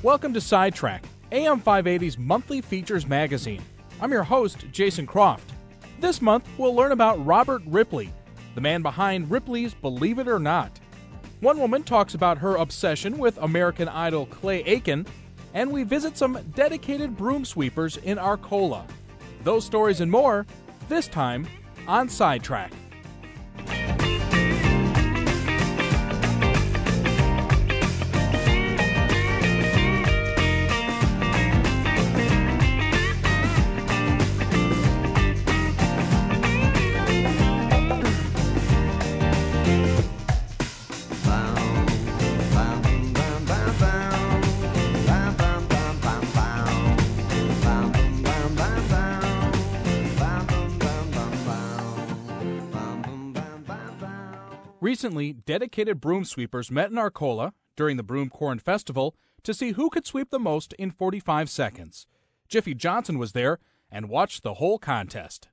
Welcome to Sidetrack, AM 580's monthly features magazine. I'm your host, Jason Croft. This month, we'll learn about Robert Ripley, the man behind Ripley's Believe It or Not. One woman talks about her obsession with American Idol Clay Aiken, and we visit some dedicated broom sweepers in Arcola. Those stories and more, this time on Sidetrack. Recently, dedicated broom sweepers met in Arcola during the Broom Corn Festival to see who could sweep the most in 45 seconds. Jiffy Johnson was there and watched the whole contest.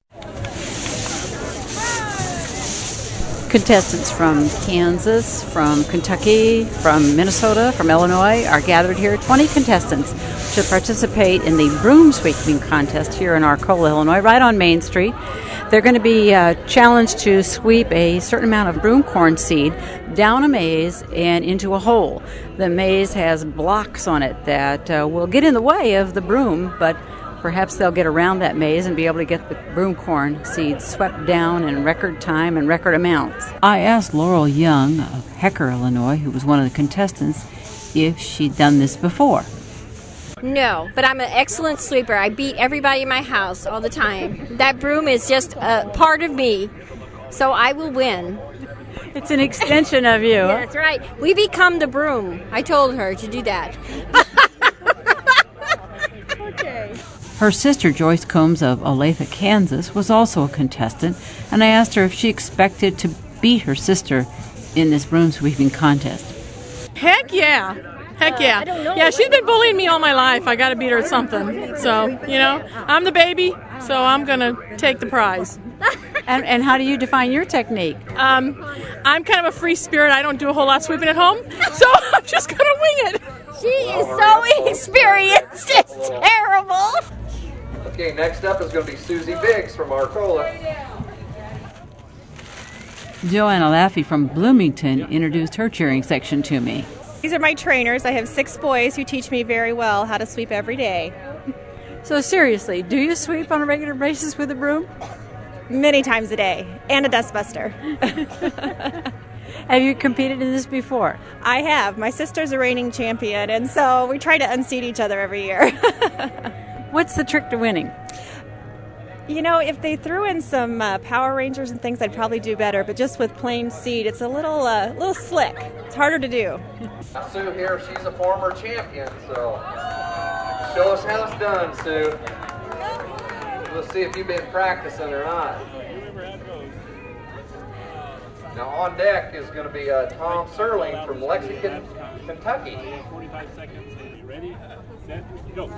Contestants from Kansas, from Kentucky, from Minnesota, from Illinois are gathered here. 20 contestants to participate in the broom sweeping contest here in Arcola, Illinois, right on Main Street. They're going to be challenged to sweep a certain amount of broom corn seed down a maze and into a hole. The maze has blocks on it that will get in the way of the broom, but perhaps they'll get around that maze and be able to get the broom corn seeds swept down in record time and record amounts. I asked Laurel Young of Hecker, Illinois, who was one of the contestants, if she'd done this before. No, but I'm an excellent sweeper. I beat everybody in my house all the time. That broom is just a part of me, so I will win. It's an extension of you. Yeah, that's right. We become the broom. I told her to do that. Okay. Her sister, Joyce Combs of Olathe, Kansas, was also a contestant, and I asked her if she expected to beat her sister in this broom sweeping contest. Heck yeah. Heck yeah. Yeah, she's been bullying me all my life. I got to beat her at something. So, I'm the baby, so I'm going to take the prize. And how do you define your technique? I'm kind of a free spirit. I don't do a whole lot sweeping at home, so I'm just going to wing it. She is so experienced. It's terrible. Okay, next up is going to be Susie Biggs from Arcola. Joanna Laffey from Bloomington introduced her cheering section to me. These are my trainers. I have 6 boys who teach me very well how to sweep every day. So seriously, do you sweep on a regular basis with a broom? Many times a day, and a dustbuster. Have you competed in this before? I have. My sister's a reigning champion, and so we try to unseat each other every year. What's the trick to winning? If they threw in some Power Rangers and things, I'd probably do better. But just with plain seed, it's a little slick. It's harder to do. Sue here, she's a former champion, so show us how it's done, Sue. We'll see if you've been practicing or not. Now on deck is going to be Tom Serling from Lexington, Kentucky. 45 seconds. Ready, set, go.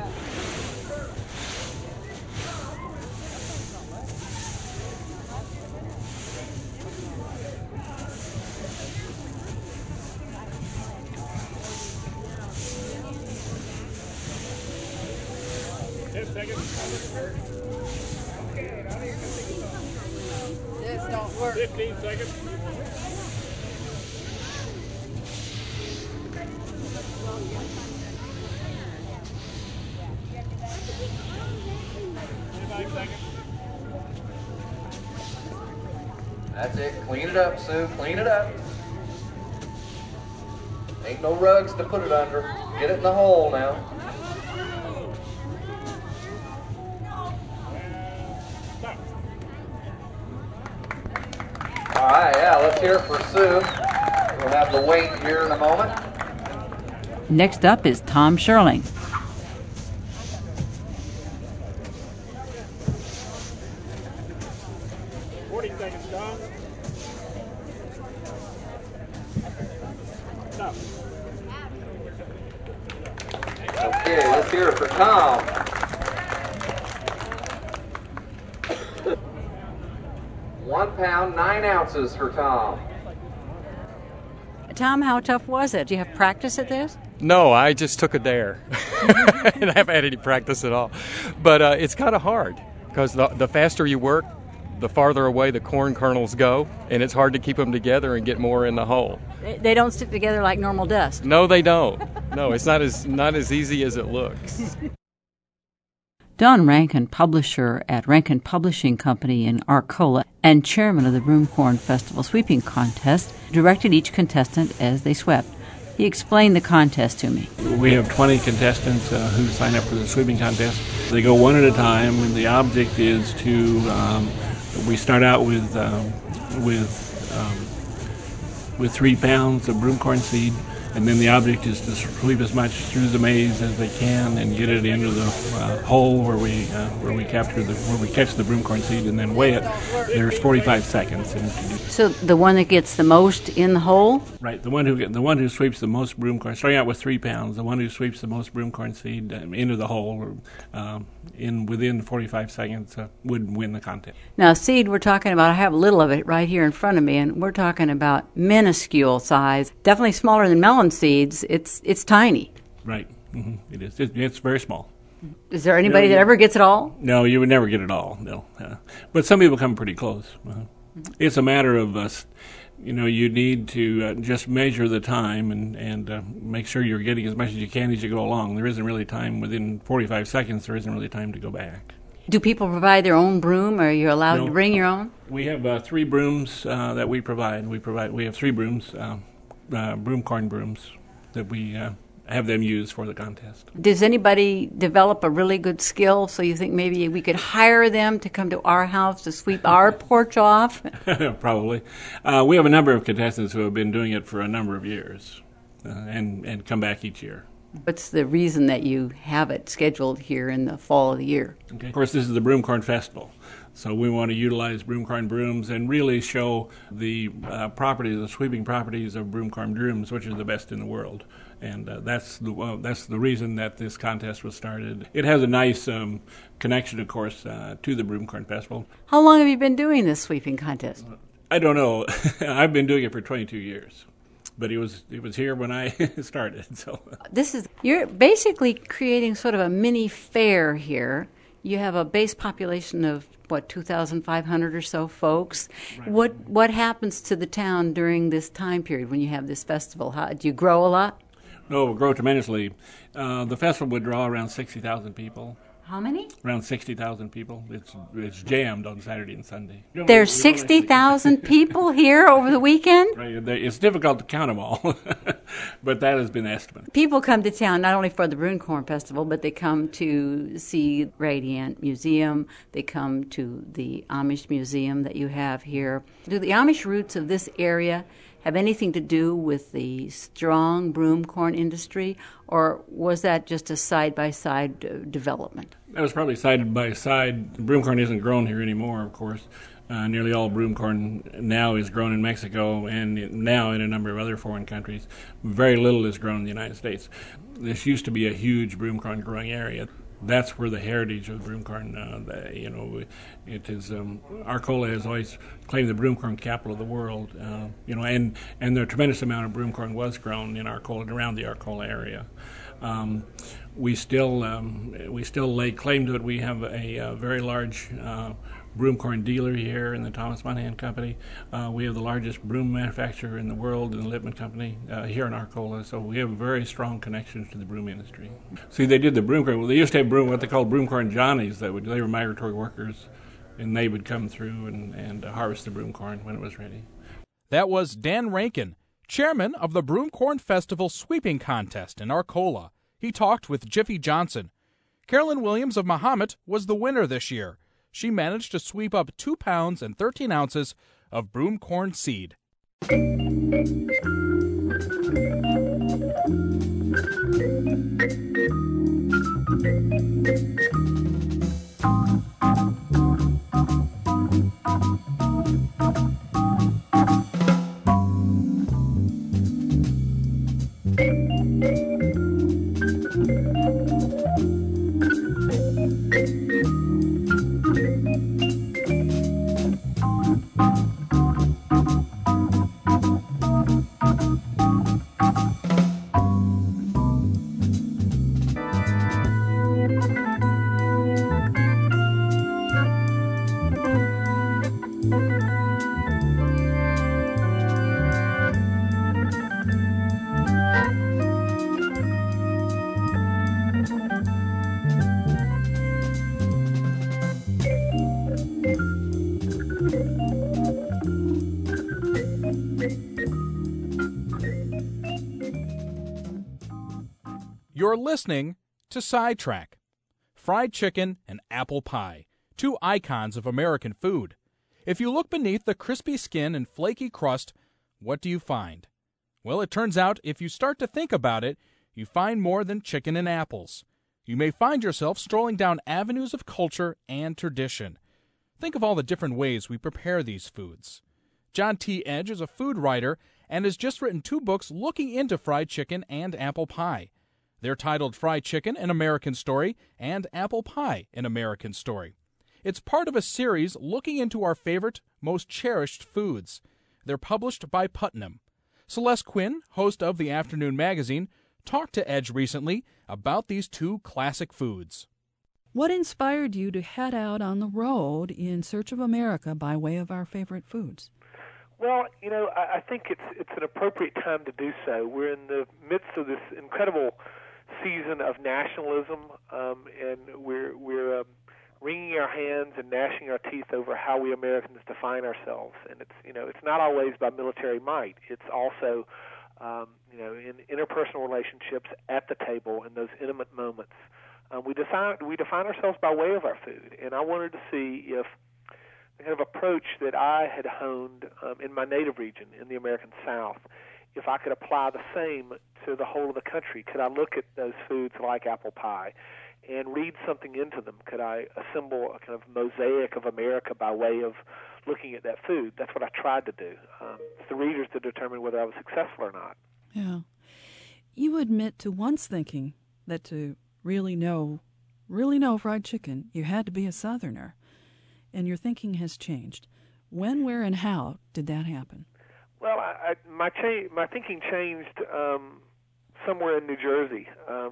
10 seconds. This don't work. 15 seconds. That's it. Clean it up, Sue. Clean it up. Ain't no rugs to put it under. Get it in the hole now. All right, yeah, let's hear it for Sue. We'll have the weight here in a moment. Next up is Tom Sherling. Okay, let's hear it for Tom. £1 9 ounces for Tom. Tom, how tough was it? Do you have practice at this? No, I just took a dare, and I haven't had any practice at all. But it's kind of hard because the faster you work, the farther away the corn kernels go, and it's hard to keep them together and get more in the hole. They don't stick together like normal dust. No, they don't. No, it's not as easy as it looks. Don Rankin, publisher at Rankin Publishing Company in Arcola and chairman of the Broomcorn Festival Sweeping Contest, directed each contestant as they swept. He explained the contest to me. We have 20 contestants who sign up for the sweeping contest. They go one at a time, and the object is to, we start out with 3 pounds of broomcorn seed, and then the object is to sweep as much through the maze as they can and get it into the hole where we catch the broomcorn seed and then weigh it. There's 45 seconds. So the one that gets the most in the hole? Right, the one who sweeps the most broomcorn, starting out with 3 pounds, the one who sweeps the most broomcorn seed into the hole within 45 seconds would win the contest. Now, seed we're talking about, I have a little of it right here in front of me, and we're talking about minuscule size, definitely smaller than melon seeds. It's tiny. Right, it is. It's very small. Is there anybody that ever gets it all? No, you would never get it all. No, but some people come pretty close. It's a matter of us. You need to just measure the time and make sure you're getting as much as you can as you go along. There isn't really time within 45 seconds. There isn't really time to go back. Do people provide their own broom, or are you allowed to bring your own? We have 3 brooms that we provide. We have 3 brooms, broomcorn brooms, that we have them use for the contest. Does anybody develop a really good skill so you think maybe we could hire them to come to our house to sweep our porch off? Probably. We have a number of contestants who have been doing it for a number of years and come back each year. What's the reason that you have it scheduled here in the fall of the year? Okay. Of course, this is the Broomcorn Festival. So we want to utilize broomcorn brooms and really show the the sweeping properties of broomcorn brooms, which are the best in the world. And that's the reason that this contest was started. It has a nice connection, of course, to the Broomcorn Festival. How long have you been doing this sweeping contest? I don't know. I've been doing it for 22 years. But it was here when I started. So you're basically creating sort of a mini fair here. You have a base population of 2,500 or so folks. Right. What happens to the town during this time period when you have this festival? Do you grow a lot? No, we grow tremendously. The festival would draw around 60,000 people. How many? Around 60,000 people. It's jammed on Saturday and Sunday. There's 60,000 people here over the weekend? Right. It's difficult to count them all, but that has been the estimate. People come to town not only for the Broomcorn Festival, but they come to see Radiant Museum. They come to the Amish Museum that you have here. Do the Amish roots of this area have anything to do with the strong broomcorn industry, or was that just a side-by-side development? That was probably side-by-side. Broomcorn isn't grown here anymore, of course. Nearly all broomcorn now is grown in Mexico and now in a number of other foreign countries. Very little is grown in the United States. This used to be a huge broomcorn growing area. That's where the heritage of broomcorn, it is. Arcola has always claimed the broomcorn capital of the world, and the tremendous amount of broomcorn was grown in Arcola and around the Arcola area. We still lay claim to it. We have a very large broomcorn dealer here in the Thomas Monahan Company. We have the largest broom manufacturer in the world in the Lippman Company here in Arcola, so we have very strong connections to the broom industry. See, they did the broomcorn. Well, they used to have what they called broomcorn Johnnies. They were migratory workers, and they would come through and harvest the broomcorn when it was ready. That was Dan Rankin, chairman of the Broomcorn Festival Sweeping Contest in Arcola. He talked with Jiffy Johnson. Carolyn Williams of Mahomet was the winner this year. She managed to sweep up 2 pounds and 13 ounces of broomcorn seed. You're listening to Sidetrack. Fried chicken and apple pie, two icons of American food. If you look beneath the crispy skin and flaky crust, what do you find? Well, it turns out if you start to think about it, you find more than chicken and apples. You may find yourself strolling down avenues of culture and tradition. Think of all the different ways we prepare these foods. John T. Edge is a food writer and has just written 2 books looking into fried chicken and apple pie. They're titled Fried Chicken, An American Story, and Apple Pie, An American Story. It's part of a series looking into our favorite, most cherished foods. They're published by Putnam. Celeste Quinn, host of the Afternoon Magazine, talked to Edge recently about these 2 classic foods. What inspired you to head out on the road in search of America by way of our favorite foods? Well, I think it's an appropriate time to do so. We're in the midst of this incredible season of nationalism, and we're wringing our hands and gnashing our teeth over how we Americans define ourselves. And it's not always by military might. It's also in interpersonal relationships at the table in those intimate moments. We define ourselves by way of our food, and I wanted to see if the kind of approach that I had honed in my native region, in the American South, if I could apply the same to the whole of the country. Could I look at those foods like apple pie and read something into them? Could I assemble a kind of mosaic of America by way of looking at that food? That's what I tried to do. It's the readers to determine whether I was successful or not. Yeah. You admit to once thinking that to really know fried chicken, you had to be a Southerner, and your thinking has changed. When, where, and how did that happen? Well, my thinking changed somewhere in New Jersey.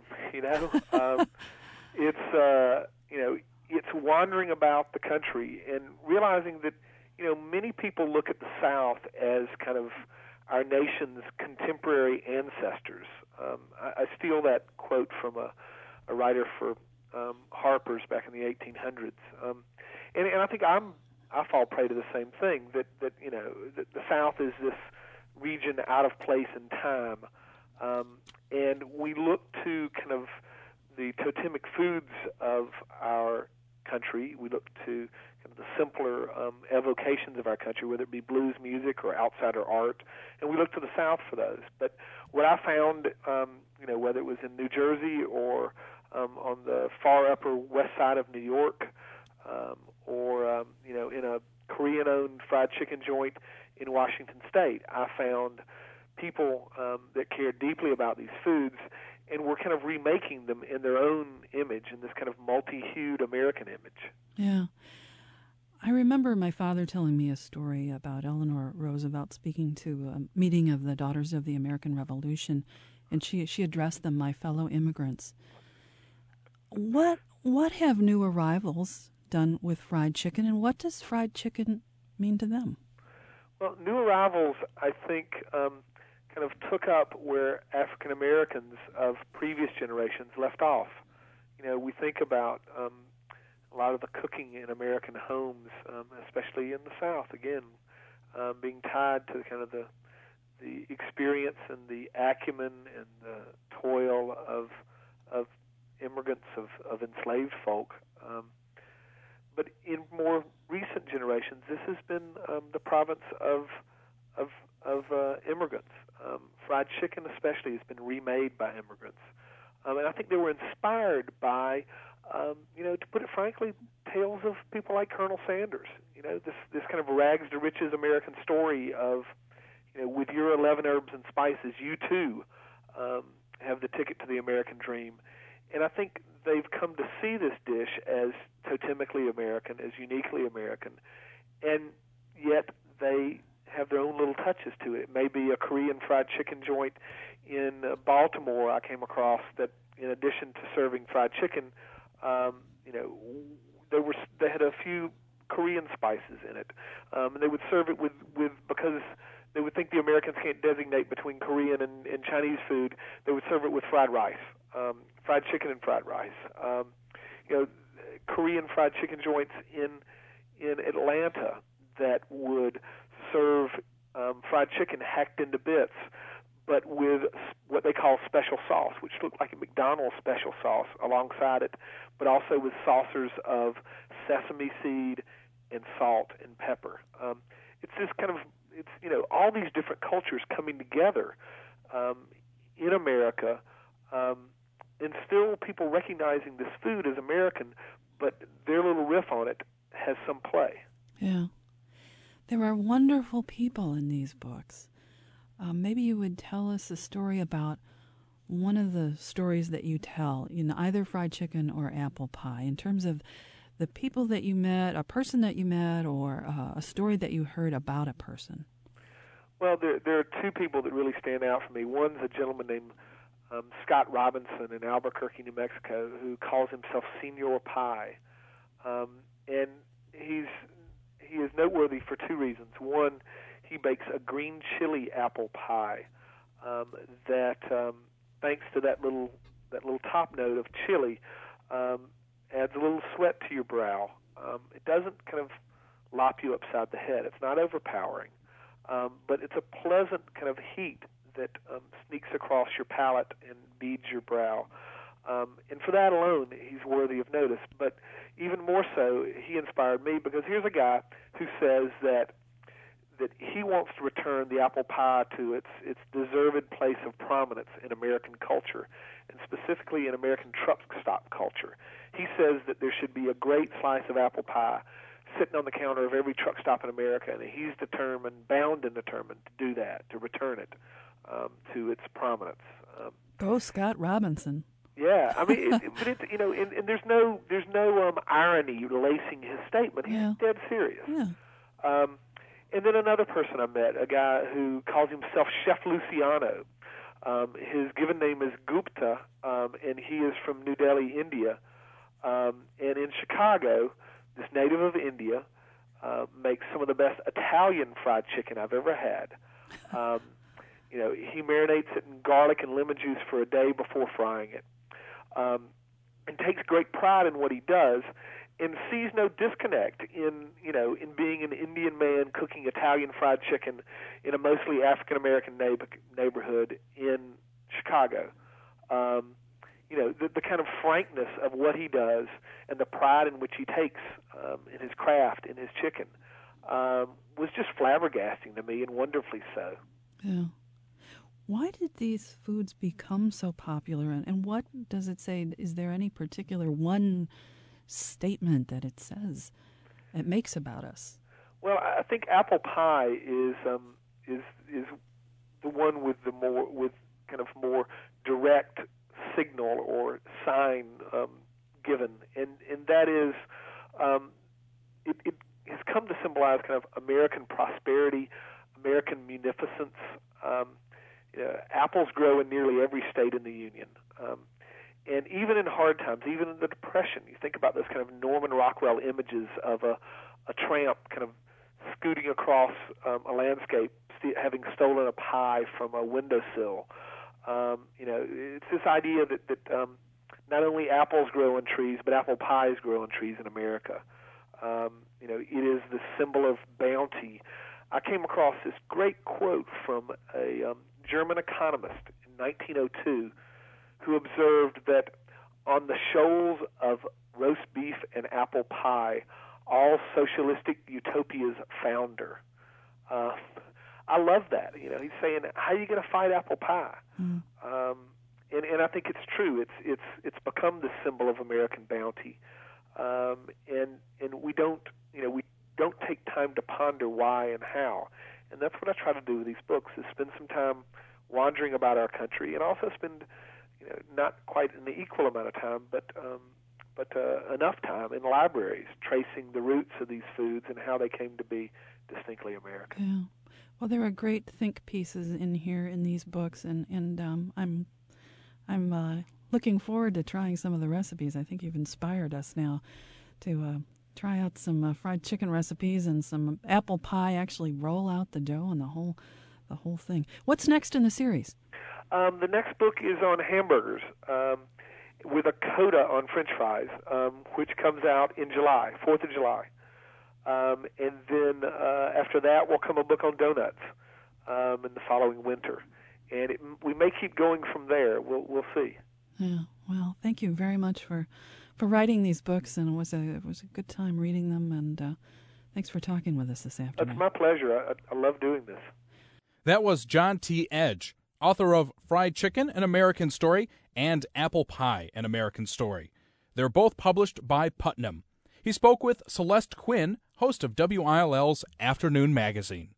It's wandering about the country and realizing that many people look at the South as kind of our nation's contemporary ancestors. I steal that quote from a writer for Harper's back in the 1800s, and I think I fall prey to the same thing, that the South is this region out of place in time, and we look to kind of the totemic foods of our country. We look to kind of the simpler evocations of our country, whether it be blues music or outsider art, and we look to the South for those. But what I found, whether it was in New Jersey or on the far upper west side of New York, or in a Korean-owned fried chicken joint in Washington State, I found people that cared deeply about these foods and were kind of remaking them in their own image, in this kind of multi-hued American image. Yeah. I remember my father telling me a story about Eleanor Roosevelt speaking to a meeting of the Daughters of the American Revolution, and she addressed them, my fellow immigrants. What have new arrivals done with fried chicken, and what does fried chicken mean to them? Well, new arrivals, I think, kind of took up where African Americans of previous generations left off. We think about a lot of the cooking in American homes, especially in the South, again, being tied to kind of the experience and the acumen and the toil of immigrants, of enslaved folk. But in more recent generations, this has been the province of immigrants. Fried chicken especially has been remade by immigrants. And I think they were inspired by, to put it frankly, tales of people like Colonel Sanders. This kind of rags to riches American story of, with your 11 herbs and spices, you too have the ticket to the American dream. And I think they've come to see this dish as totemically American, as uniquely American, and yet they have their own little touches to it. It may be a Korean fried chicken joint in Baltimore I came across that, in addition to serving fried chicken, they had a few Korean spices in it. And they would serve it with because they would think the Americans can't designate between Korean and Chinese food. They would serve it with fried rice, fried chicken and fried rice. Korean fried chicken joints in Atlanta that would serve fried chicken hacked into bits, but with what they call special sauce, which looked like a McDonald's special sauce alongside it, but also with saucers of sesame seed and salt and pepper. It's this kind of, all these different cultures coming together in America, and still people recognizing this food as American, but their little riff on it has some play. Yeah. There are wonderful people in these books. Maybe you would tell us a story about one of the stories that you tell in either fried chicken or apple pie, in terms of the people that you met, a person that you met, or a story that you heard about a person. Well, there are two people that really stand out for me. One's a gentleman named Scott Robinson in Albuquerque, New Mexico, who calls himself Senor Pie. And he is noteworthy for two reasons. One, he bakes a green chili apple pie that, thanks to that little top note of chili, adds a little sweat to your brow. It doesn't kind of lop you upside the head. It's not overpowering, but it's a pleasant kind of heat that sneaks across your palate and beads your brow. And for that alone, he's worthy of notice. But even more so, he inspired me because here's a guy who says that he wants to return the apple pie to its deserved place of prominence in American culture, and specifically in American truck stop culture. He says that there should be a great slice of apple pie sitting on the counter of every truck stop in America, and he's bound and determined to do that, to return it to its prominence. Go Scott Robinson. Yeah, I mean, and there's no irony lacing his statement. He's dead serious. Yeah. And then another person I met, a guy who calls himself Chef Luciano. His given name is Gupta, and he is from New Delhi, India. And in Chicago, this native of India makes some of the best Italian fried chicken I've ever had. He marinates it in garlic and lemon juice for a day before frying it, and takes great pride in what he does, and sees no disconnect in being an Indian man cooking Italian fried chicken in a mostly African American neighborhood in Chicago. The kind of frankness of what he does and the pride in which he takes in his craft, in his chicken, was just flabbergasting to me, and wonderfully so. Yeah. Why did these foods become so popular, and what does it say? Is there any particular one statement that it says it makes about us? Well, I think apple pie is the one with kind of more direct signal or sign given, and that is it has come to symbolize kind of American prosperity, American munificence. Apples grow in nearly every state in the Union. And even in hard times, even in the Depression, you think about those kind of Norman Rockwell images of a tramp kind of scooting across a landscape, having stolen a pie from a windowsill. It's this idea that not only apples grow on trees, but apple pies grow on trees in America. It is the symbol of bounty. I came across this great quote from a German economist in 1902 who observed that on the shoals of roast beef and apple pie, all socialistic utopias founder. I love that. He's saying, how are you going to fight apple pie? And I think it's true. It's become the symbol of American bounty, and we don't take time to ponder why and how. And that's what I try to do with these books: is spend some time wandering about our country, and also spend not quite an equal amount of time, but enough time in libraries tracing the roots of these foods and how they came to be distinctly American. Yeah. Well, there are great think pieces in here in these books, and I'm looking forward to trying some of the recipes. I think you've inspired us now to try out some fried chicken recipes and some apple pie. Actually, roll out the dough and the whole thing. What's next in the series? The next book is on hamburgers, with a coda on French fries, which comes out in July, 4th of July. And then after that will come a book on donuts in the following winter. And we may keep going from there. We'll see. Yeah. Well, thank you very much for writing these books, and it was a good time reading them. And thanks for talking with us this afternoon. It's my pleasure. I love doing this. That was John T. Edge, author of Fried Chicken, An American Story, and Apple Pie, An American Story. They're both published by Putnam. He spoke with Celeste Quinn, host of WILL's Afternoon Magazine.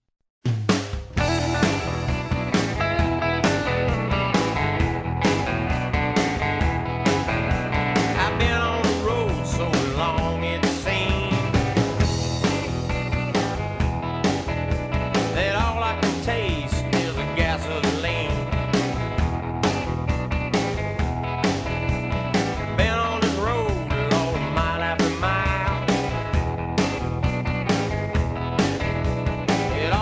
It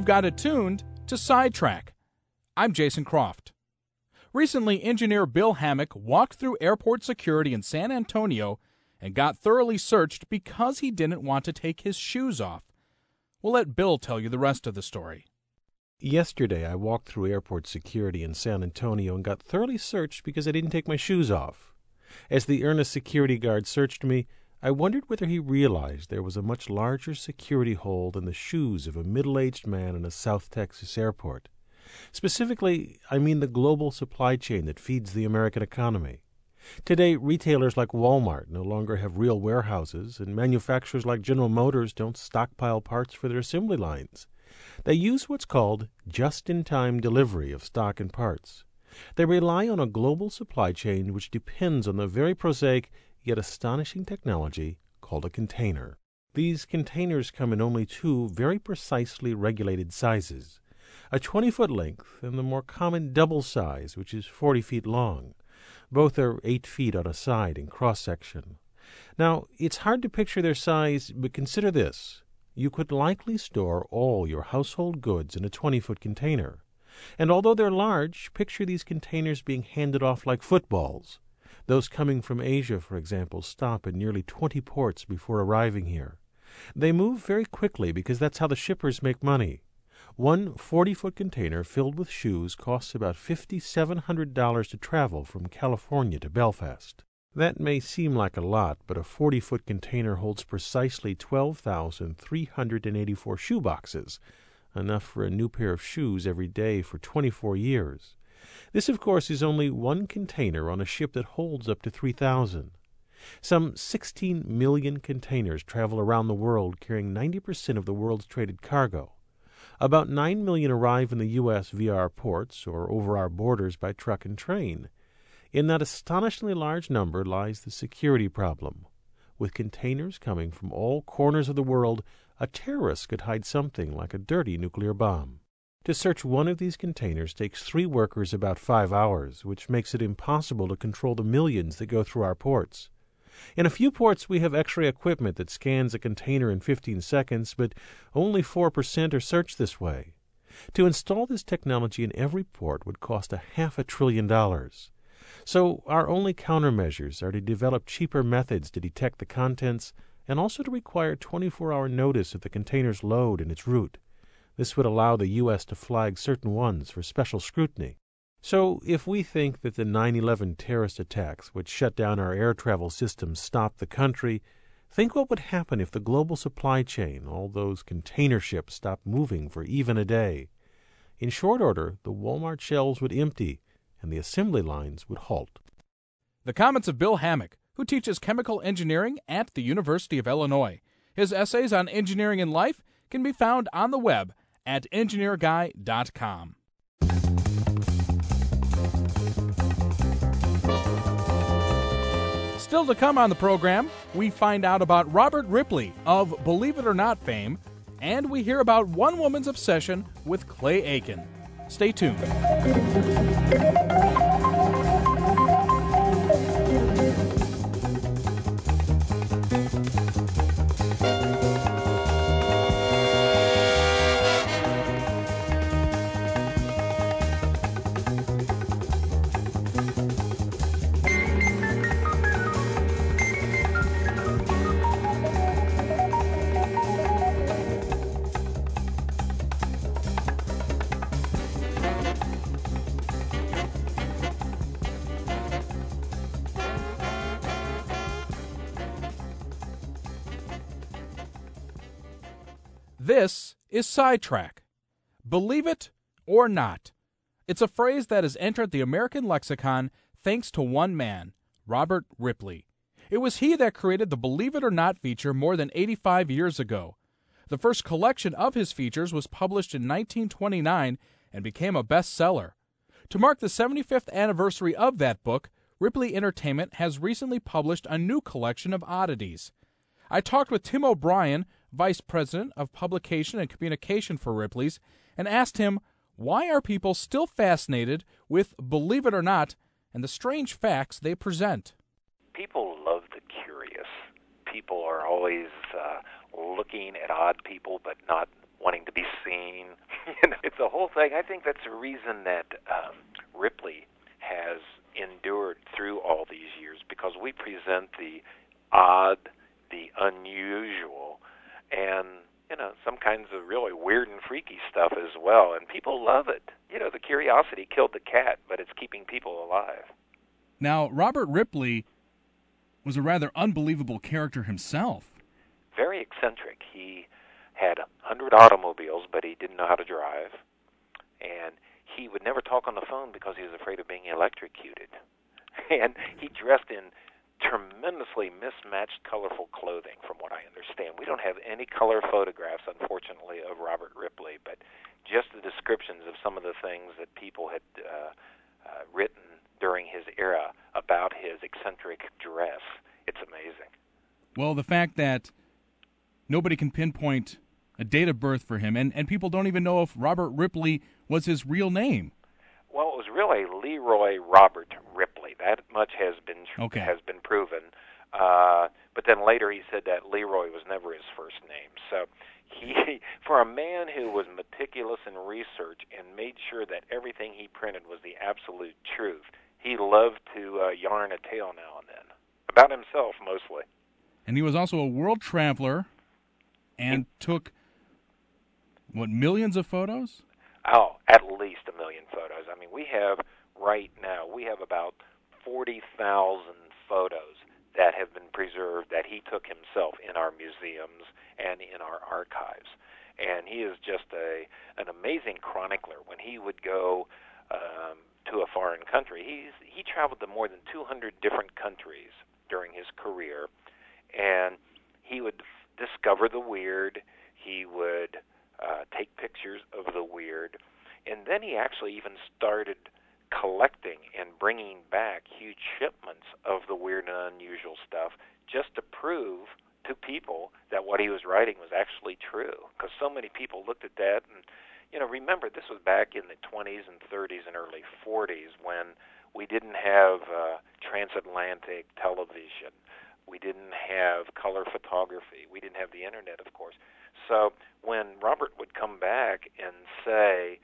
You've got it tuned to Sidetrack. I'm Jason Croft. Recently, engineer Bill Hammack walked through airport security in San Antonio and got thoroughly searched because he didn't want to take his shoes off. We'll let Bill tell you the rest of the story. Yesterday, I walked through airport security in San Antonio and got thoroughly searched because I didn't take my shoes off. As the earnest security guard searched me, I wondered whether he realized there was a much larger security hole than the shoes of a middle-aged man in a South Texas airport. Specifically, I mean the global supply chain that feeds the American economy. Today, retailers like Walmart no longer have real warehouses, and manufacturers like General Motors don't stockpile parts for their assembly lines. They use what's called just-in-time delivery of stock and parts. They rely on a global supply chain which depends on the very prosaic yet astonishing technology called a container. These containers come in only two very precisely regulated sizes, a 20-foot length and the more common double size, which is 40 feet long. Both are 8 feet on a side in cross-section. Now, it's hard to picture their size, but consider this. You could likely store all your household goods in a 20-foot container. And although they're large, picture these containers being handed off like footballs. Those coming from Asia, for example, stop in nearly 20 ports before arriving here. They move very quickly because that's how the shippers make money. One 40-foot container filled with shoes costs about $5,700 to travel from California to Belfast. That may seem like a lot, but a 40-foot container holds precisely 12,384 shoe boxes, enough for a new pair of shoes every day for 24 years. This, of course, is only one container on a ship that holds up to 3,000. Some 16 million containers travel around the world, carrying 90% of the world's traded cargo. About 9 million arrive in the U.S. via our ports or over our borders by truck and train. In that astonishingly large number lies the security problem. With containers coming from all corners of the world, a terrorist could hide something like a dirty nuclear bomb. To search one of these containers takes 3 workers about 5 hours, which makes it impossible to control the millions that go through our ports. In a few ports we have X-ray equipment that scans a container in 15 seconds, but only 4% are searched this way. To install this technology in every port would cost $500 billion. So our only countermeasures are to develop cheaper methods to detect the contents and also to require 24-hour notice of the container's load and its route. This would allow the U.S. to flag certain ones for special scrutiny. So if we think that the 9/11 terrorist attacks which shut down our air travel systems stopped the country, think what would happen if the global supply chain, all those container ships, stopped moving for even a day. In short order, the Walmart shelves would empty and the assembly lines would halt. The comments of Bill Hammack, who teaches chemical engineering at the University of Illinois. His essays on engineering and life can be found on the web at engineerguy.com. Still to come on the program, we find out about Robert Ripley of Believe It or Not fame, and we hear about one woman's obsession with Clay Aiken. Stay tuned. This is Sidetrack. Believe it or not. It's a phrase that has entered the American lexicon thanks to one man, Robert Ripley. It was he that created the Believe It or Not feature more than 85 years ago. The first collection of his features was published in 1929 and became a bestseller. To mark the 75th anniversary of that book, Ripley Entertainment has recently published a new collection of oddities. I talked with Tim O'Brien, Vice President of Publication and Communication for Ripley's, and asked him, why are people still fascinated with Believe It or Not and the strange facts they present? People love the curious. People are always looking at odd people, but not wanting to be seen. It's a whole thing. I think that's the reason that Ripley has endured through all these years, because we present the odd, the unusual, and some kinds of really weird and freaky stuff as well, and people love it. The curiosity killed the cat, but it's keeping people alive. Now, Robert Ripley was a rather unbelievable character himself. Very eccentric. He had 100 automobiles, but he didn't know how to drive, and he would never talk on the phone because he was afraid of being electrocuted. And he dressed in tremendously mismatched, colorful clothing, from what I understand. We don't have any color photographs, unfortunately, of Robert Ripley, but just the descriptions of some of the things that people had written during his era about his eccentric dress. It's amazing. Well, the fact that nobody can pinpoint a date of birth for him, and people don't even know if Robert Ripley was his real name. Well, it was really Leroy Robert Ripley. That much has been proven. But then later he said that Leroy was never his first name. So he, for a man who was meticulous in research and made sure that everything he printed was the absolute truth, he loved to yarn a tale now and then, about himself mostly. And he was also a world traveler and took, millions of photos? Oh, at least 1 million photos. I mean, we have about 40,000 photos that have been preserved that he took himself in our museums and in our archives. And he is just an amazing chronicler. When he would go to a foreign country, he traveled to more than 200 different countries during his career, and he would discover the weird. He would take pictures of the weird, and then he actually even started collecting and bringing back huge shipments of the weird and unusual stuff just to prove to people that what he was writing was actually true, because so many people looked at that. And remember, this was back in the 20s and 30s and early 40s when we didn't have transatlantic television. We didn't have color photography. We didn't have the internet, of course. So when Robert would come back and say,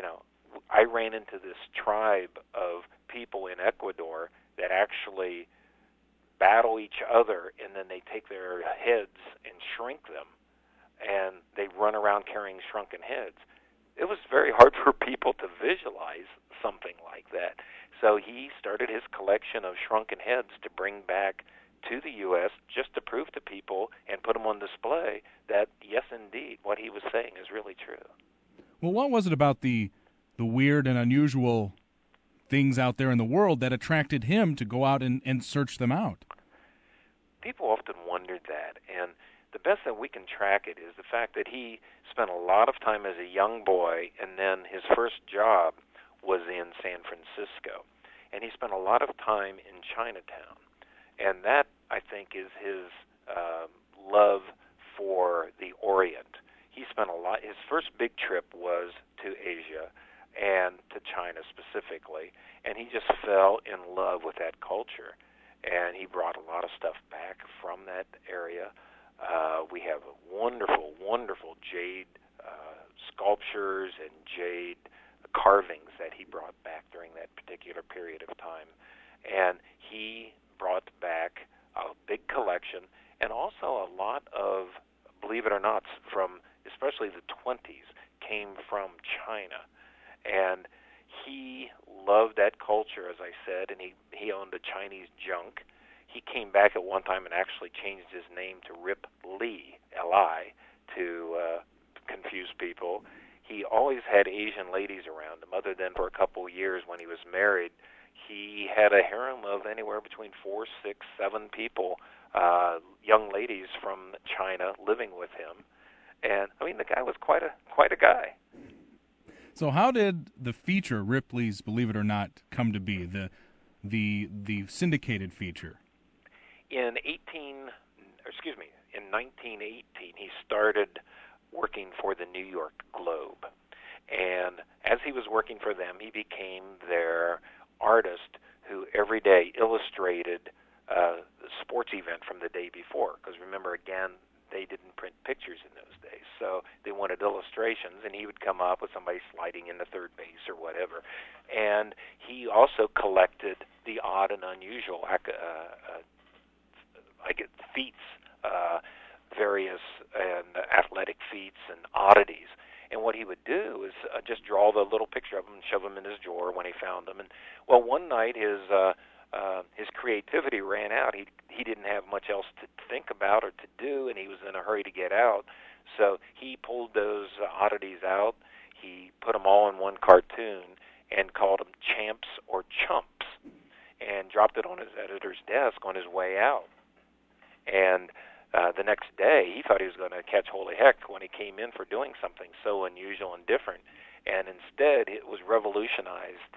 I ran into this tribe of people in Ecuador that actually battle each other, and then they take their heads and shrink them, and they run around carrying shrunken heads. It was very hard for people to visualize something like that. So he started his collection of shrunken heads to bring back to the U.S. just to prove to people and put them on display that, yes, indeed, what he was saying is really true. Well, what was it about the weird and unusual things out there in the world that attracted him to go out and search them out? People often wondered that, and the best that we can track it is the fact that he spent a lot of time as a young boy, and then his first job was in San Francisco, and he spent a lot of time in Chinatown. And that, I think, is his love for the Orient. He spent his first big trip was to Asia and to China specifically, and he just fell in love with that culture. And he brought a lot of stuff back from that area. We have wonderful, wonderful jade sculptures and jade carvings that he brought back during that particular period of time. And he brought back a big collection, and also a lot of, believe it or not, from especially the 20s, came from China. And he loved that culture, as I said, and he owned a Chinese junk. He came back at one time and actually changed his name to Rip Lee, L-I, to confuse people. He always had Asian ladies around him, other than for a couple of years when he was married. He had a harem of anywhere between 4, 6, 7 people, young ladies from China living with him. And, I mean, the guy was quite a guy. So how did the feature, Ripley's Believe It or Not, come to be, the syndicated feature? In 1918, he started working for the New York Globe. And as he was working for them, he became their artist who every day illustrated the sports event from the day before. Because remember, again, they didn't print pictures in those days. so they wanted illustrations, and he would come up with somebody sliding into third base or whatever. And he also collected the odd and unusual feats, various and athletic feats and oddities. And what he would do is just draw the little picture of them and shove them in his drawer when he found them. And well, one night his creativity ran out. He didn't have much else to think about or to do, and he was in a hurry to get out. So he pulled those oddities out. He put them all in one cartoon and called them Champs or Chumps, and dropped it on his editor's desk on his way out. And the next day, he thought he was going to catch holy heck when he came in for doing something so unusual and different. And instead, it was revolutionized.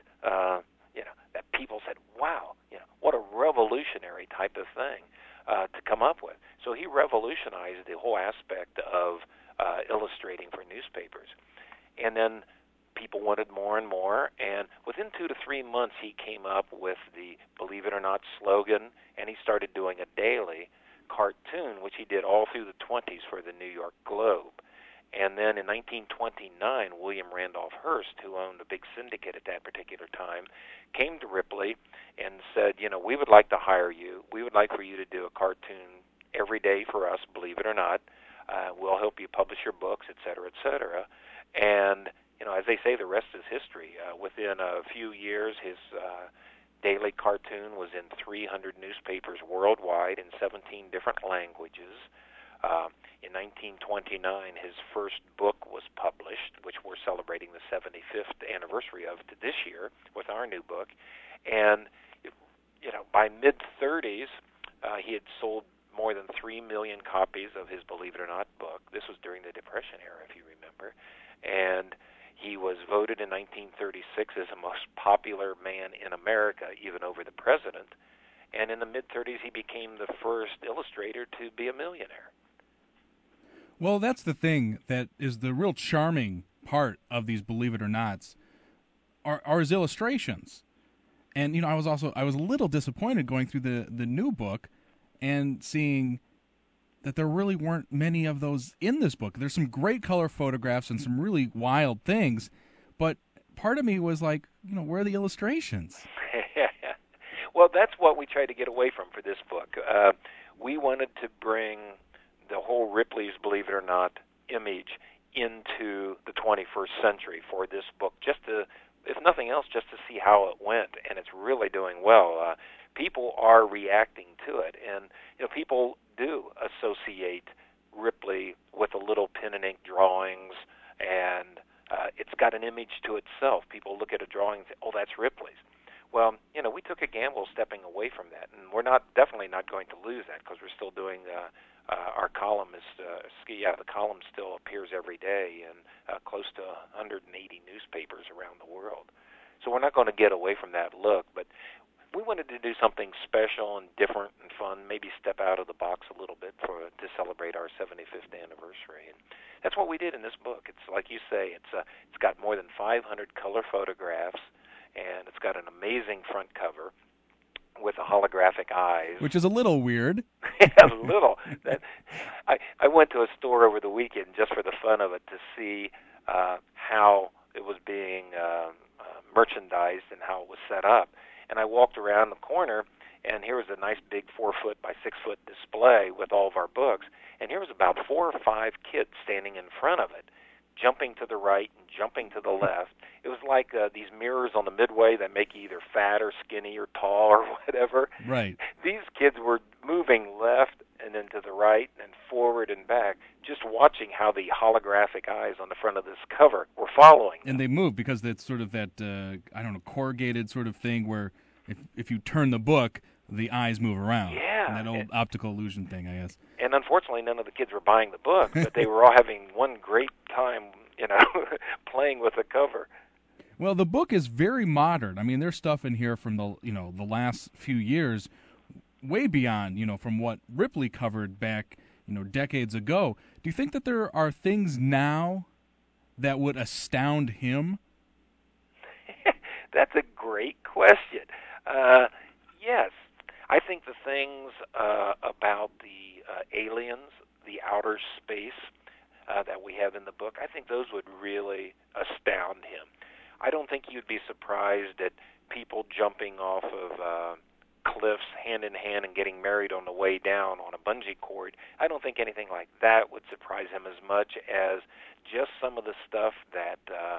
That people said, "Wow, what a revolutionary type of thing to come up with." So he revolutionized the whole aspect of illustrating for newspapers. And then people wanted more and more, and within 2 to 3 months, he came up with the "Believe It or Not" slogan, and he started doing a daily cartoon, which he did all through the 20s for the New York Globe. And then in 1929, William Randolph Hearst, who owned a big syndicate at that particular time, came to Ripley and said, "We would like to hire you. We would like for you to do a cartoon every day for us, believe it or not. We'll help you publish your books, et cetera, et cetera." And, as they say, the rest is history. Within a few years, his daily cartoon was in 300 newspapers worldwide in 17 different languages. In 1929, his first book was published, which we're celebrating the 75th anniversary of this year with our new book. And, by mid-30s, he had sold more than 3 million copies of his Believe It or Not book. This was during the Depression era, if you remember. And he was voted in 1936 as the most popular man in America, even over the president. And in the mid-30s, he became the first illustrator to be a millionaire. Well, that's the thing that is the real charming part of these Believe It or Nots are his illustrations. And, I was a little disappointed going through the new book and seeing that there really weren't many of those in this book. There's some great color photographs and some really wild things, but part of me was like, where are the illustrations? Well, that's what we tried to get away from for this book. We wanted to bring the whole Ripley's Believe It or Not image into the 21st century for this book, just to, if nothing else, just to see how it went, and it's really doing well. People are reacting to it, and people do associate Ripley with the little pen and ink drawings, and it's got an image to itself. People look at a drawing and say, "Oh, that's Ripley's." Well, we took a gamble stepping away from that, and we're definitely not going to lose that because we're still doing our column the column still appears every day in close to 180 newspapers around the world. So we're not going to get away from that look, but we wanted to do something special and different and fun, maybe step out of the box a little bit to celebrate our 75th anniversary. And that's what we did in this book. It's like you say, it's got more than 500 color photographs, and it's got an amazing front cover with the holographic eyes. Which is a little weird. Yeah, a little. I went to a store over the weekend just for the fun of it to see how it was being merchandised and how it was set up. And I walked around the corner, and here was a nice big 4-foot by 6-foot display with all of our books. And here was about 4 or 5 kids standing in front of it, jumping to the right and jumping to the left. It was like these mirrors on the midway that make you either fat or skinny or tall or whatever. Right. These kids were moving left and then to the right and forward and back, just watching how the holographic eyes on the front of this cover were following them. And they move because it's sort of that, corrugated sort of thing where if you turn the book, the eyes move around. Yeah. And that old optical illusion thing, I guess. And unfortunately, none of the kids were buying the book, but they were all having one great time, playing with the cover. Well, the book is very modern. I mean, there's stuff in here from the last few years, way beyond, from what Ripley covered back, decades ago. Do you think that there are things now that would astound him? That's a great question. Yes. I think the things about the aliens, the outer space, that we have in the book, I think those would really astound him. I don't think you'd be surprised at people jumping off of cliffs hand in hand and getting married on the way down on a bungee cord. I don't think anything like that would surprise him as much as just some of the stuff that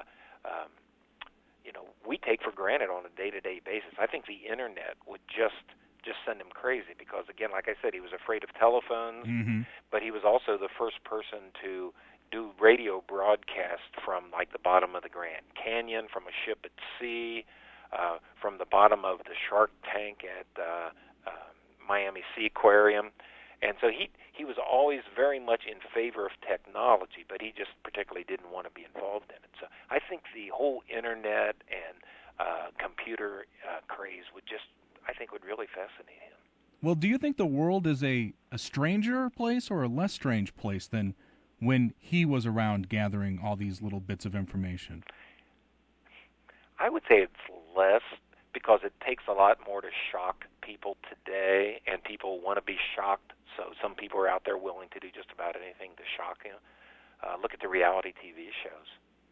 we take for granted on a day-to-day basis. I think the internet would just send him crazy because, again, like I said, he was afraid of telephones, but he was also the first person to do radio broadcast from like the bottom of the Grand Canyon, from a ship at sea, from the bottom of the Shark Tank at Miami Sea Aquarium. And so he was always very much in favor of technology, but he just particularly didn't want to be involved in it. So I think the whole internet and computer craze would really fascinate him. Well, do you think the world is a stranger place or a less strange place than when he was around gathering all these little bits of information? I would say it's less, because it takes a lot more to shock people today, and people want to be shocked, so some people are out there willing to do just about anything to shock you. Look at the reality TV shows.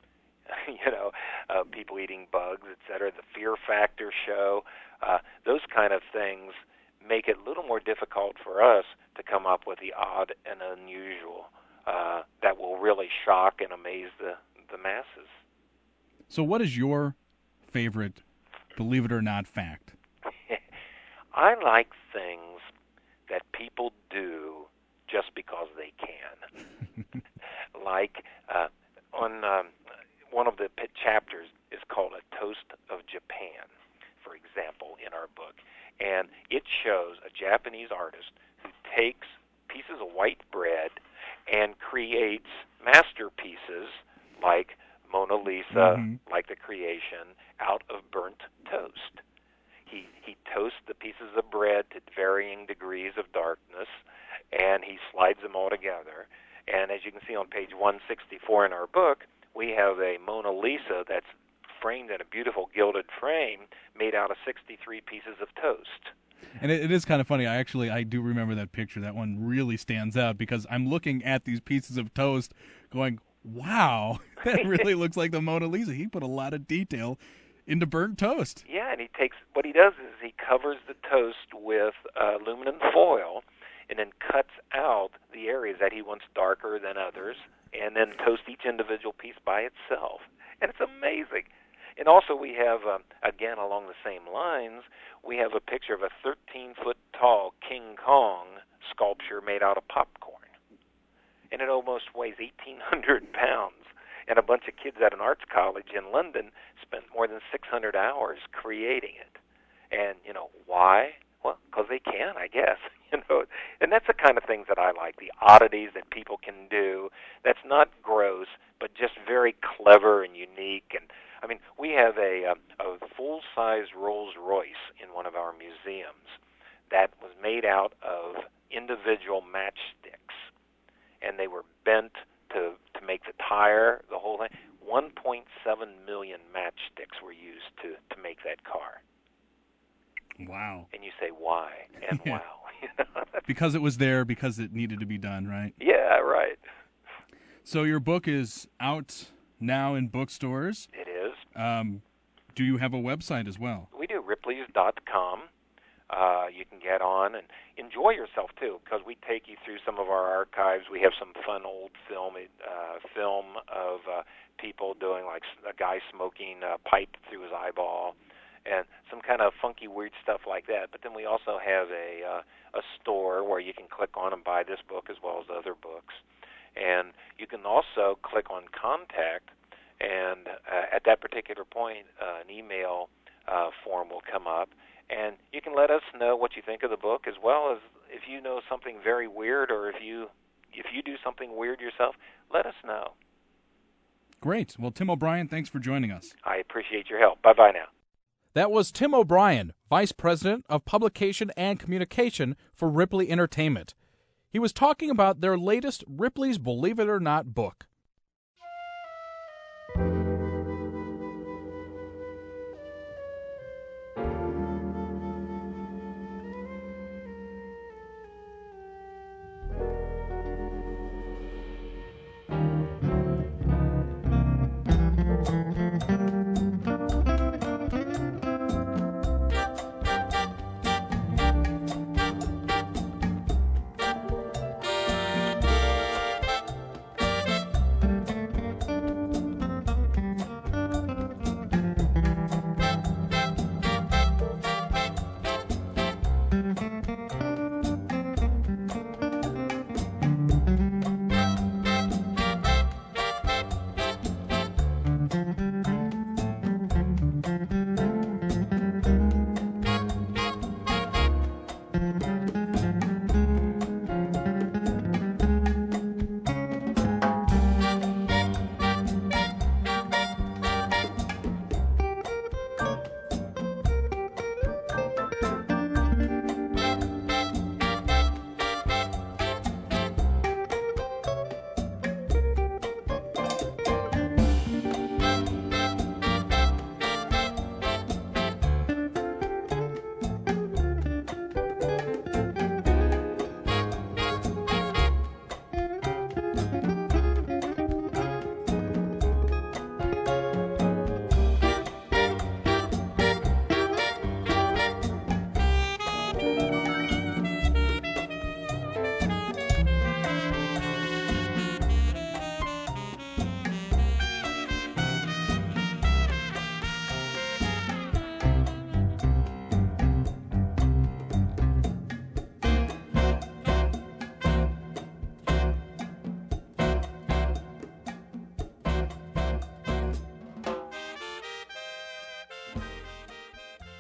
People eating bugs, etc., the Fear Factor show. Those kind of things make it a little more difficult for us to come up with the odd and unusual that will really shock and amaze the masses. So what is your favorite, believe it or not, fact? I like things that people do just because they can. Like on one of the chapters is called A Toast of Japan, for example, in our book. And it shows a Japanese artist who takes pieces of white bread and creates masterpieces like Mona Lisa, like the Creation, out of burnt toast. He toasts the pieces of bread to varying degrees of darkness, and he slides them all together. And as you can see on page 164 in our book, we have a Mona Lisa that's framed in a beautiful gilded frame made out of 63 pieces of toast. And it is kind of funny. I do remember that picture. That one really stands out because I'm looking at these pieces of toast going, wow, that really looks like the Mona Lisa. He put a lot of detail into burnt toast. Yeah, and what he does is he covers the toast with aluminum foil and then cuts out the areas that he wants darker than others and then toasts each individual piece by itself. And it's amazing. And also we have, again, along the same lines, we have a picture of a 13-foot-tall King Kong sculpture made out of popcorn. And it almost weighs 1,800 pounds. And a bunch of kids at an arts college in London spent more than 600 hours creating it. And, why? Well, because they can, I guess. And that's the kind of things that I like, the oddities that people can do. That's not gross, but just very clever and unique. And I mean, we have a full-size Rolls-Royce in one of our museums that was made out of individual matchsticks, and they were bent to make the tire, the whole thing. 1.7 million matchsticks were used to make that car. Wow. And you say, why? And wow. Because it was there, because it needed to be done, right? Yeah, right. So your book is out now in bookstores. It is. Do you have a website as well? We do, Ripley's.com. You can get on and enjoy yourself, too, because we take you through some of our archives. We have some fun old film of people doing, like a guy smoking a pipe through his eyeball and some kind of funky, weird stuff like that. But then we also have a store where you can click on and buy this book as well as other books. And you can also click on Contact, and at that particular point, an email form will come up, and you can let us know what you think of the book, as well as if you know something very weird, or if you do something weird yourself, let us know. Great. Well, Tim O'Brien, thanks for joining us. I appreciate your help. Bye-bye now. That was Tim O'Brien, Vice President of Publication and Communication for Ripley Entertainment. He was talking about their latest Ripley's Believe It or Not book.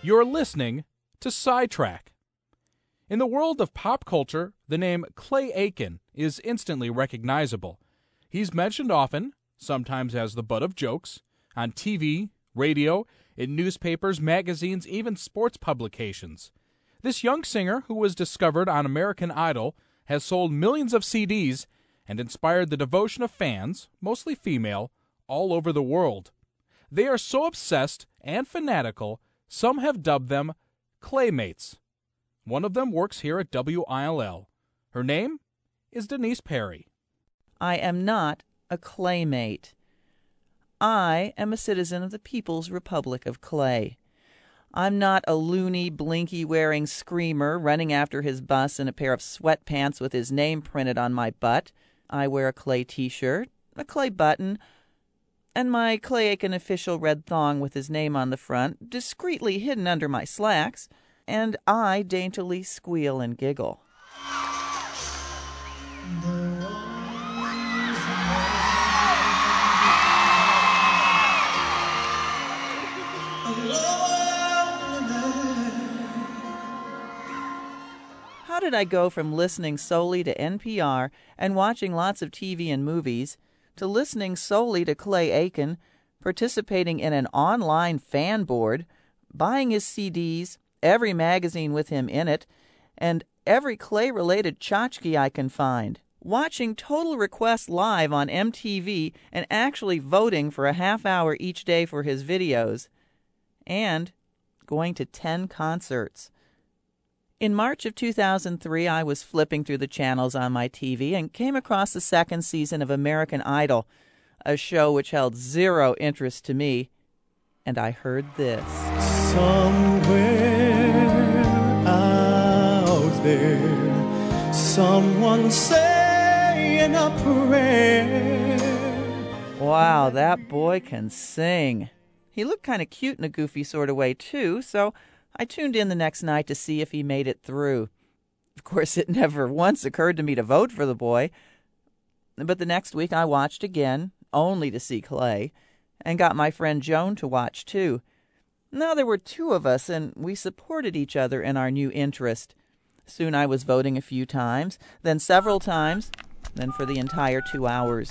You're listening to Sidetrack. In the world of pop culture, the name Clay Aiken is instantly recognizable. He's mentioned often, sometimes as the butt of jokes, on TV, radio, in newspapers, magazines, even sports publications. This young singer, who was discovered on American Idol, has sold millions of CDs and inspired the devotion of fans, mostly female, all over the world. They are so obsessed and fanatical, some have dubbed them Claymates. One of them works here at WILL. Her name is Denise Perry. I am not a Claymate. I am a citizen of the People's Republic of Clay. I'm not a loony, blinky-wearing screamer running after his bus in a pair of sweatpants with his name printed on my butt. I wear a Clay t-shirt, a Clay button, and my Clay Aiken official red thong with his name on the front, discreetly hidden under my slacks, and I daintily squeal and giggle. How did I go from listening solely to NPR and watching lots of TV and movies to listening solely to Clay Aiken, participating in an online fan board, buying his CDs, every magazine with him in it, and every Clay-related tchotchke I can find, watching Total Request live on MTV and actually voting for a half hour each day for his videos, and going to 10 concerts. In March of 2003, I was flipping through the channels on my TV and came across the second season of American Idol, a show which held zero interest to me, and I heard this. Somewhere out there, someone saying a prayer. Wow, that boy can sing. He looked kind of cute in a goofy sort of way, too, so I tuned in the next night to see if he made it through. Of course, it never once occurred to me to vote for the boy. But the next week I watched again, only to see Clay, and got my friend Joan to watch too. Now there were two of us, and we supported each other in our new interest. Soon I was voting a few times, then several times, then for the entire 2 hours.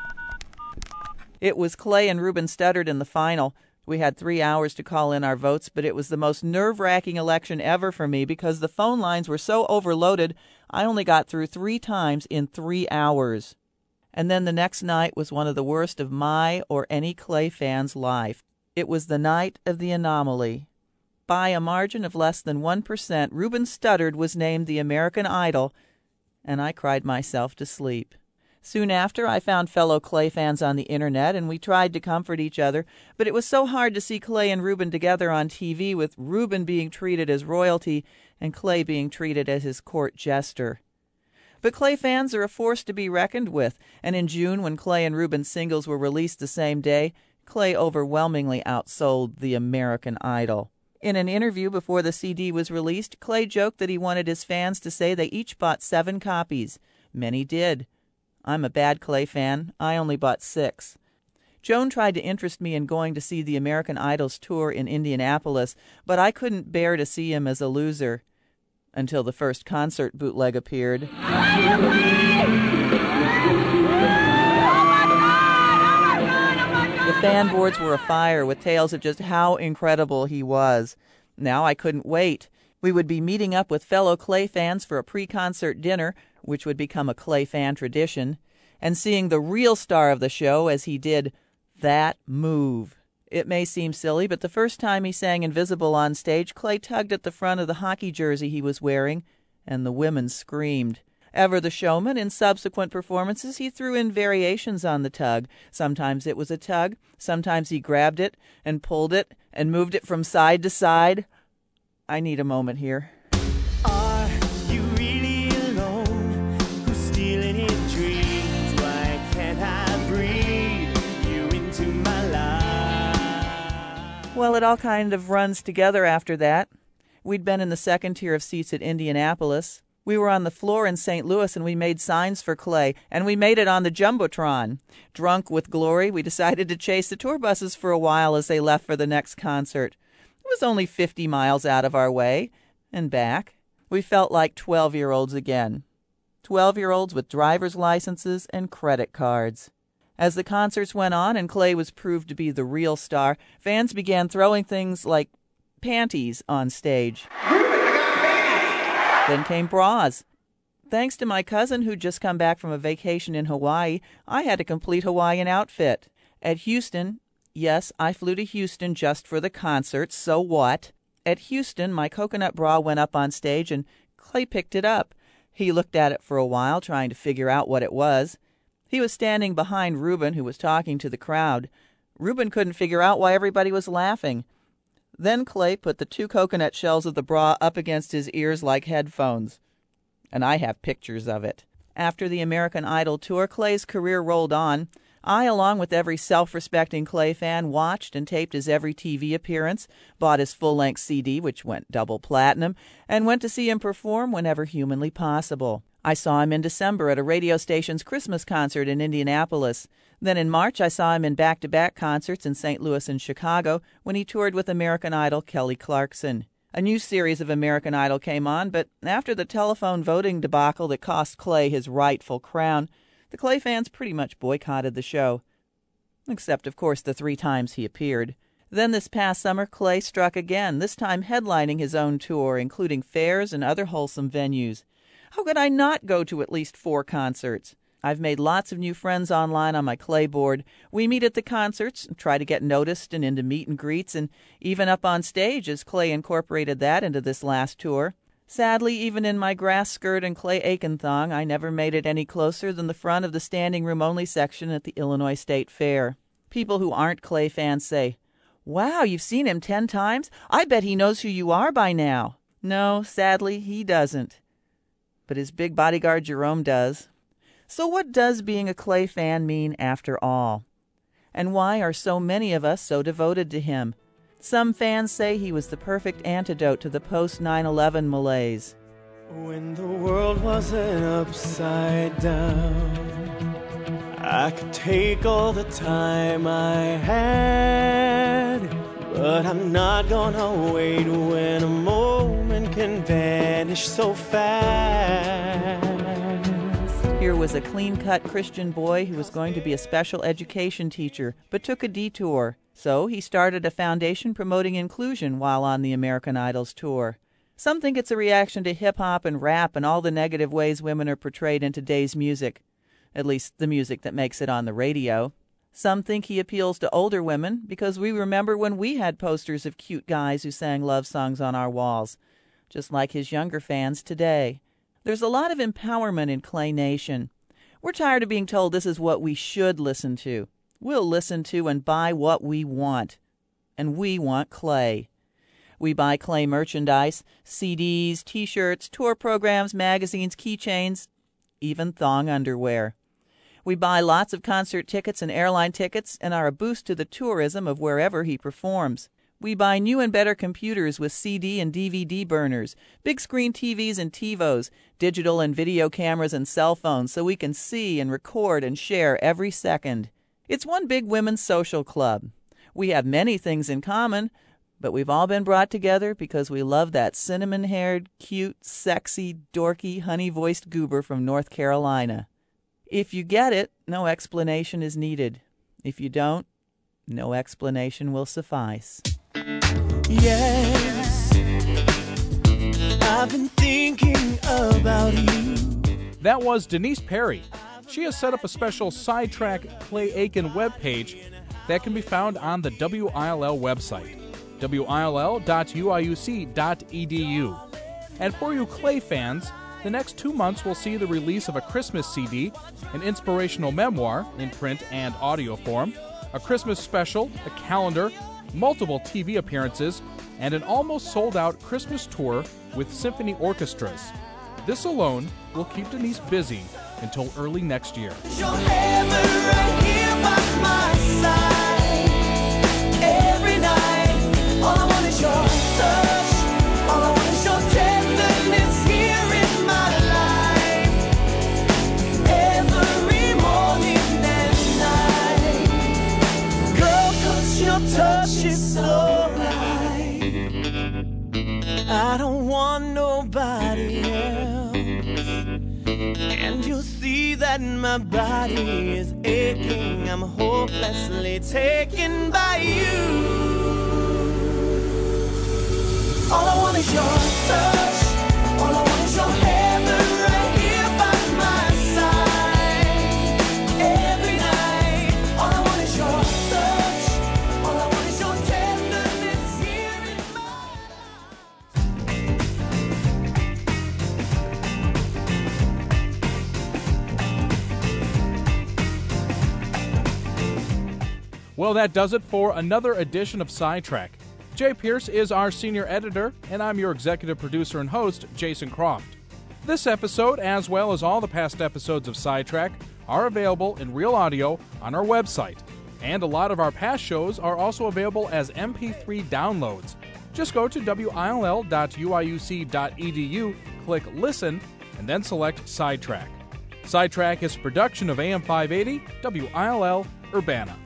It was Clay and Ruben Studdard in the final. We had 3 hours to call in our votes, but it was the most nerve-wracking election ever for me because the phone lines were so overloaded, I only got through 3 times in 3 hours. And then the next night was one of the worst of my or any Clay fan's life. It was the night of the anomaly. By a margin of less than 1%, Ruben Studdard was named the American Idol, and I cried myself to sleep. Soon after, I found fellow Clay fans on the internet, and we tried to comfort each other, but it was so hard to see Clay and Ruben together on TV, with Ruben being treated as royalty and Clay being treated as his court jester. But Clay fans are a force to be reckoned with, and in June, when Clay and Ruben's singles were released the same day, Clay overwhelmingly outsold the American Idol. In an interview before the CD was released, Clay joked that he wanted his fans to say they each bought 7 copies. Many did. I'm a bad Clay fan. I only bought 6. Joan tried to interest me in going to see the American Idol's tour in Indianapolis, but I couldn't bear to see him as a loser. Until the first concert bootleg appeared. The fan boards were afire with tales of just how incredible he was. Now I couldn't wait. We would be meeting up with fellow Clay fans for a pre-concert dinner, which would become a Clay fan tradition, and seeing the real star of the show as he did that move. It may seem silly, but the first time he sang Invisible on stage, Clay tugged at the front of the hockey jersey he was wearing, and the women screamed. Ever the showman, in subsequent performances, he threw in variations on the tug. Sometimes it was a tug, sometimes he grabbed it and pulled it and moved it from side to side. I need a moment here. Are you really alone? Who's stealing your dreams? Why can't I breathe you into my life? Well, it all kind of runs together after that. We'd been in the second tier of seats at Indianapolis. We were on the floor in St. Louis, and we made signs for Clay, and we made it on the Jumbotron. Drunk with glory, we decided to chase the tour buses for a while as they left for the next concert. It was only 50 miles out of our way and back. We felt like 12-year-olds again. 12-year-olds with driver's licenses and credit cards. As the concerts went on and Clay was proved to be the real star, fans began throwing things like panties on stage. Then came bras. Thanks to my cousin who'd just come back from a vacation in Hawaii, I had a complete Hawaiian outfit. At Houston, yes, I flew to Houston just for the concert, so what? At Houston, my coconut bra went up on stage and Clay picked it up. He looked at it for a while, trying to figure out what it was. He was standing behind Reuben, who was talking to the crowd. Reuben couldn't figure out why everybody was laughing. Then Clay put the 2 coconut shells of the bra up against his ears like headphones. And I have pictures of it. After the American Idol tour, Clay's career rolled on. I, along with every self-respecting Clay fan, watched and taped his every TV appearance, bought his full-length CD, which went double platinum, and went to see him perform whenever humanly possible. I saw him in December at a radio station's Christmas concert in Indianapolis. Then in March, I saw him in back-to-back concerts in St. Louis and Chicago when he toured with American Idol Kelly Clarkson. A new series of American Idol came on, but after the telephone voting debacle that cost Clay his rightful crown, the Clay fans pretty much boycotted the show. Except, of course, the 3 times he appeared. Then this past summer, Clay struck again, this time headlining his own tour, including fairs and other wholesome venues. How could I not go to at least 4 concerts? I've made lots of new friends online on my Clay board. We meet at the concerts, try to get noticed and into meet and greets, and even up on stage as Clay incorporated that into this last tour. Sadly, even in my grass skirt and Clay Aiken thong, I never made it any closer than the front of the standing room only section at the Illinois State Fair. People who aren't Clay fans say, "Wow, you've seen him 10 times? I bet he knows who you are by now." No, sadly, he doesn't. But his big bodyguard Jerome does. So what does being a Clay fan mean after all? And why are so many of us so devoted to him? Some fans say he was the perfect antidote to the post-9/11 malaise. When the world wasn't upside down, I could take all the time I had, but I'm not gonna wait when a moment can vanish so fast. Here was a clean-cut Christian boy who was going to be a special education teacher, but took a detour. So he started a foundation promoting inclusion while on the American Idol's tour. Some think it's a reaction to hip-hop and rap and all the negative ways women are portrayed in today's music, at least the music that makes it on the radio. Some think he appeals to older women because we remember when we had posters of cute guys who sang love songs on our walls, just like his younger fans today. There's a lot of empowerment in Clay Nation. We're tired of being told this is what we should listen to. We'll listen to and buy what we want. And we want Clay. We buy Clay merchandise, CDs, T-shirts, tour programs, magazines, keychains, even thong underwear. We buy lots of concert tickets and airline tickets and are a boost to the tourism of wherever he performs. We buy new and better computers with CD and DVD burners, big screen TVs and TiVos, digital and video cameras and cell phones so we can see and record and share every second. It's one big women's social club. We have many things in common, but we've all been brought together because we love that cinnamon-haired, cute, sexy, dorky, honey-voiced goober from North Carolina. If you get it, no explanation is needed. If you don't, no explanation will suffice. Yes, I've been thinking about you. That was Denise Perry. She has set up a special Sidetrack Clay Aiken webpage that can be found on the WILL website, will.uiuc.edu. And for you Clay fans, the next 2 months will see the release of a Christmas CD, an inspirational memoir in print and audio form, a Christmas special, a calendar, multiple TV appearances, and an almost sold-out Christmas tour with symphony orchestras. This alone will keep Denise busy until early next year. You're ever right here by my side. Every night, all I want is your touch. All I want is your tenderness here in my life. Every morning and night. Girl, 'cause your touch is so right. I don't want nobody else. And you'll see that my body is aching. I'm hopelessly taken by you. All I want is your touch. All I want is your heaven right here by my side. Every night. All I want is your touch. All I want is your tenderness here in my Well, that does it for another edition of Sidetrack. Jay Pierce is our senior editor, and I'm your executive producer and host, Jason Croft. This episode, as well as all the past episodes of Sidetrack, are available in real audio on our website. And a lot of our past shows are also available as MP3 downloads. Just go to will.uiuc.edu, click Listen, and then select Sidetrack. Sidetrack is a production of AM 580, WILL, Urbana.